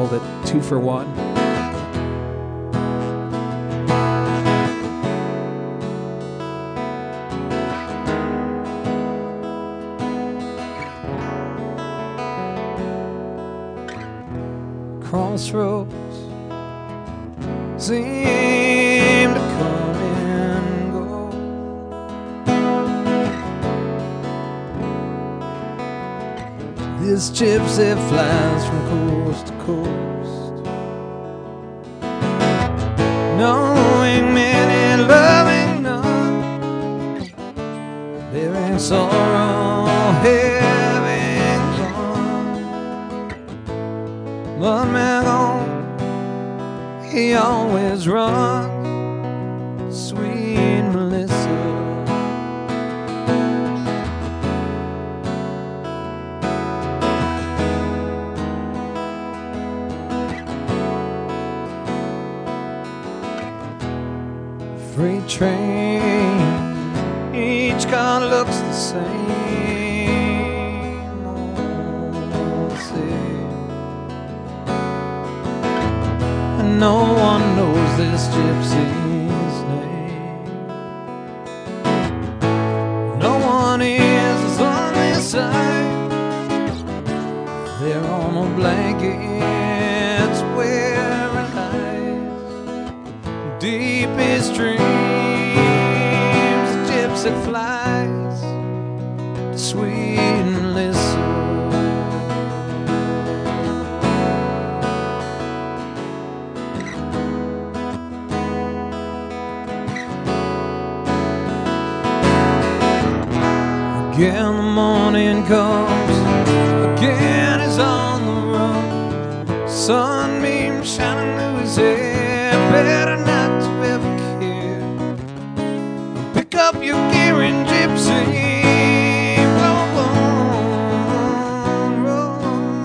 called it 2 for 1. Crossroads seem to come and go. This gypsy flies from coast to coast, knowing many, loving none, bearing sorrow, having fun. But man, he always runs, sweet Melissa. Freight train, each car looks the same, all the same. And no one knows this gypsy's name. No one is on this side. They're on a blankets wearing eyes, deepest dreams. The gypsy flies to sweet Melissa. Again the morning comes, again he's on the run. Sunbeam shining through his hair, better not to ever care. Pick up your gear and gypsy, roll on, roll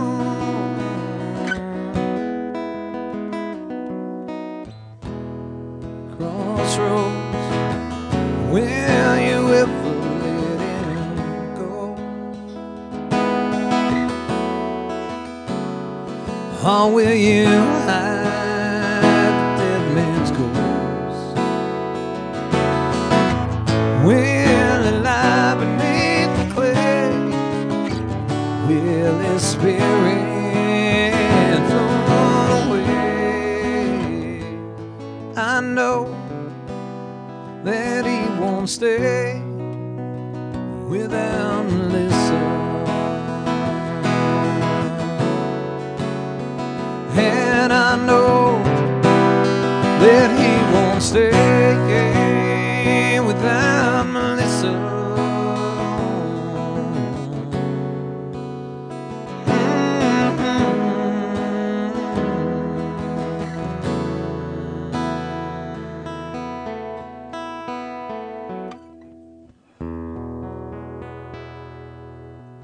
on. Crossroads, will you ever or will you hide the dead man's ghost? Will he lie beneath the clay? Will his spirit float away? I know that he won't stay without Melissa. And I know that he won't stay without Melissa.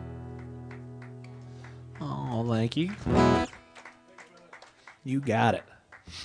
Oh, thank you. You got it.